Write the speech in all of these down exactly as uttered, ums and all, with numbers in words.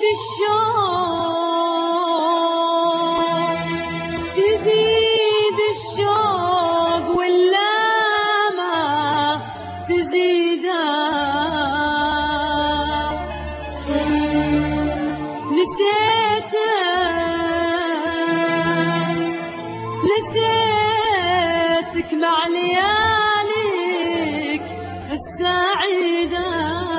الشوق تزيد الشوق ولا ما تزيده نسيتك نسيتك مع لياليك السعيدة.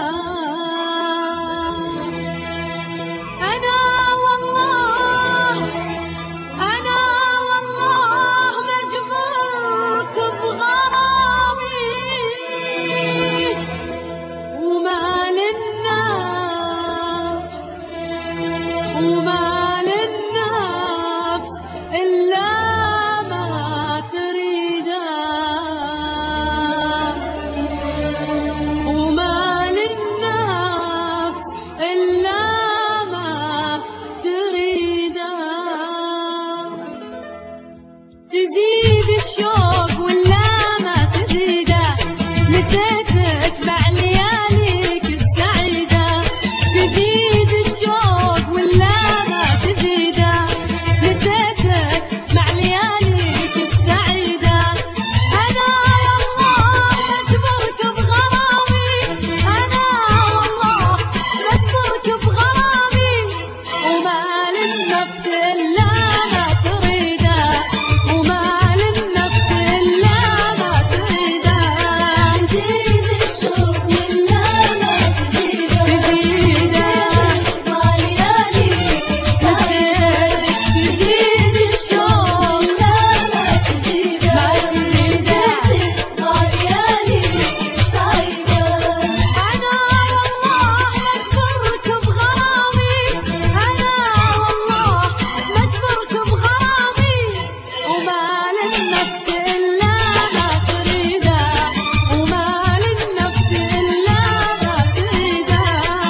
أنا والله أنا والله مجبرك بغرامي وما للنفس وما للنفس إلا ما تريده وما للنفس إلا ما تريده تزيد الشوق ولا ما تزيده نسيتك مع لياليك السعيدة تزيد الشوق ولا ما تزيده نسيتك مع لياليك السعيدة. أنا والله مجبرك بغرامي أنا والله مجبرك بغرامي وما للنفس إلا ما تريده وما للنفس إلا ما تريده تزيد الشوق ولا ما تزيده تزيده مع لياليك السعيدة تزيد الشوق ولا ما تزيده ما تزيده مع لياليك السعيدة. أنا والله مجبرك بغرامي أنا والله مجبرك بغرامي وما للنفس إلا ما تريده وما للنفس إلا ما تريده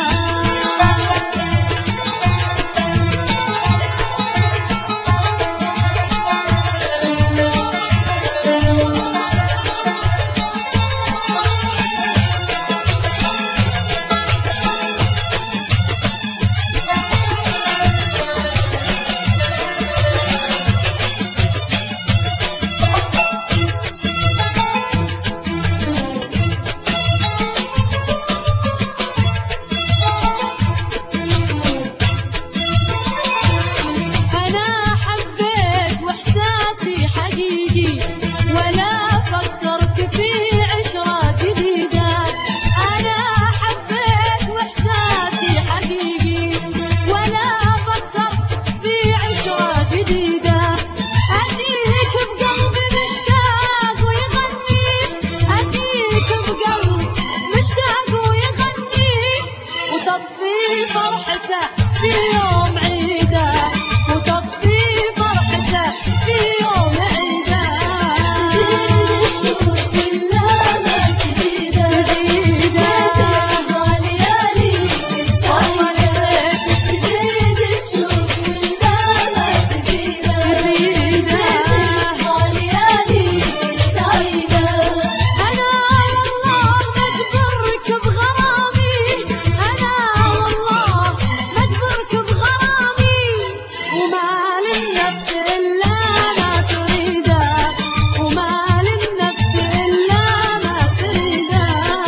أنا حبيت وإحساسي حقيقي ولا فكرت في عشرة جديدة أنا حبيت وإحساسي حقيقي ولا فكرت في عشرة جديدة أجيك بقلبي مشتاق ويغني أجيك بقلبي مشتاق ويغني وتطفي فرحته في يوم عيده وتطفي فرحته في يوم عيده تزيد الشوق ولا ما تزيده تزيده مع لياليك السعيدة تزيد الشوق ولا ما تزيده تزيده مع لياليك السعيدة. أنا والله مجبرك بغرامي أنا والله مجبرك بغرامي وما للنفس إلا ما تريده وما للنفس إلا ما تريده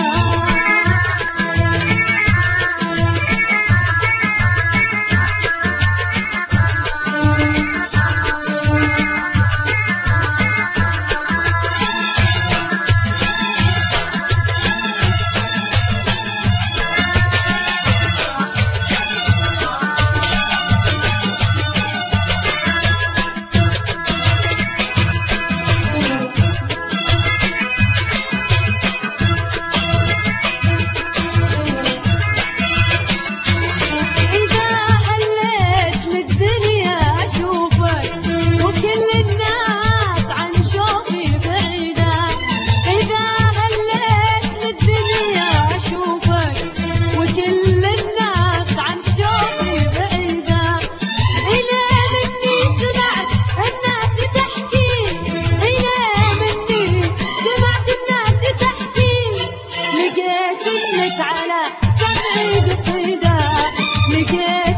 إذا هليت للدنيا أشوفك وكل الناس عن شوقي بعيدة إذا هليت للدنيا أشوفك وكل الناس عن شوقي بعيدة إلى مني سمعت الناس تحكي إلى مني سمعت الناس تحكي لقيت إنك على سمعي قصيدة لقيت